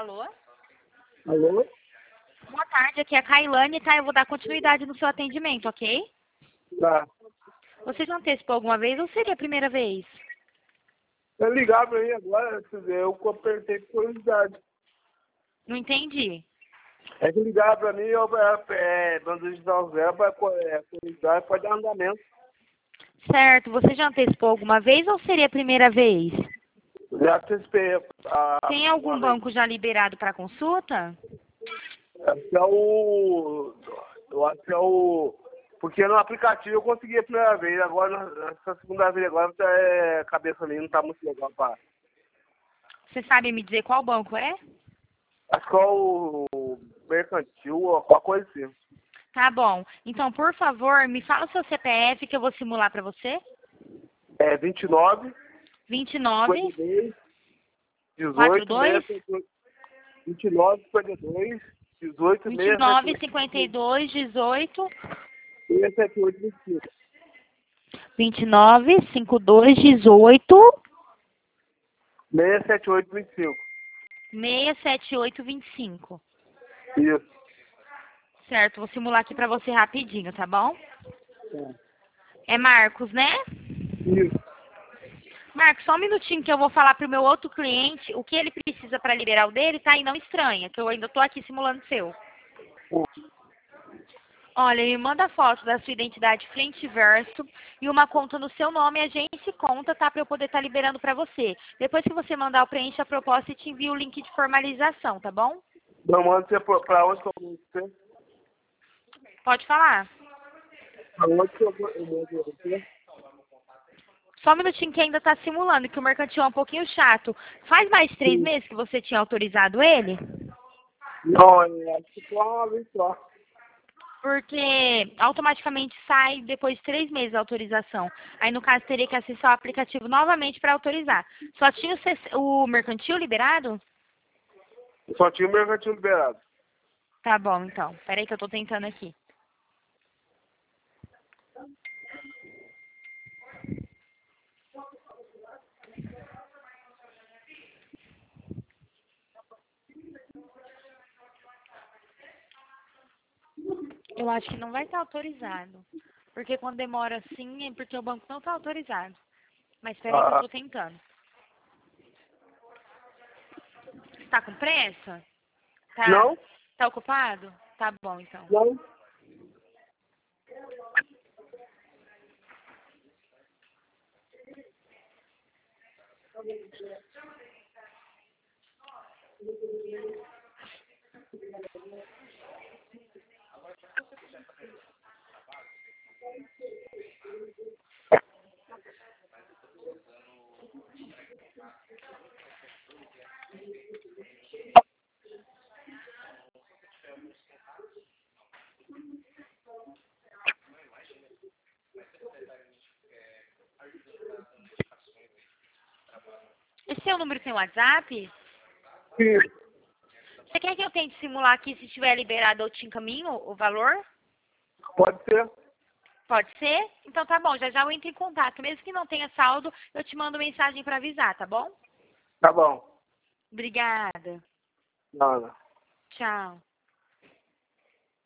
Alô? Alô? Boa tarde, aqui é a Kailane, tá? Eu vou dar continuidade no seu atendimento, ok? Tá. Você já antecipou alguma vez ou seria a primeira vez? Eu ligar pra mim agora, eu apertei com curiosidade. Não entendi. É que ligar pra mim, quando digitar os verbos, curiosidade pode dar andamento. Certo, você já antecipou alguma vez ou seria a primeira vez? Já antecipei Tem algum uma vez. banco já liberado para consulta? Acho que é o... Eu acho que é o... Porque no aplicativo eu consegui a primeira vez, agora, nessa segunda vez agora, cabeça minha não tá muito legal pra... Você sabe me dizer qual banco é? Acho que é o mercantil, ou alguma coisa assim. Tá bom. Então, por favor, me fala o seu CPF que eu vou simular para você. É 29, 29 52, 18, 42 29, 52, 18, 29 678, 52 18 678, 25. 29 52 18 678, 25. 678 25. Isso. Certo, vou simular aqui para você rapidinho, tá bom? É Marcos, né? Isso. Marcos, só um minutinho que eu vou falar pro meu outro cliente o que ele precisa para liberar o dele, tá? E não estranha, que eu ainda tô aqui simulando o seu. Olha, me manda foto da sua identidade frente e verso e uma conta no seu nome, agência e conta, tá? Pra eu poder estar liberando pra você. Depois que você mandar, eu preencho a proposta e te envio o link de formalização, tá bom? Não, manda você pra onde que eu mando você? Pode falar. Pra onde que eu mando você? Só um minutinho que ainda tá simulando, que o mercantil é um pouquinho chato. Faz mais de 3 Sim. meses que você tinha autorizado ele? Não, acho que foi uma vez só. Porque automaticamente sai depois de 3 meses a autorização. Aí, no caso, teria que acessar o aplicativo novamente para autorizar. Só tinha o mercantil liberado? Só tinha o mercantil liberado. Tá bom, então. Peraí que eu tô tentando aqui. Eu acho que não vai estar autorizado. Porque quando demora assim, é porque o banco não está autorizado. Mas peraí que eu Ah, tô tentando. Tá com pressa? Tá. não? Tá ocupado? Tá bom, então. Não. Esse seu número tem WhatsApp? Sim. Você quer que eu tente simular aqui se estiver liberado eu te encaminho o valor? Pode ser. Pode ser? Então tá bom, já já eu entro em contato. Mesmo que não tenha saldo, eu te mando mensagem para avisar, tá bom? Tá bom. Obrigada. Nada. Tchau.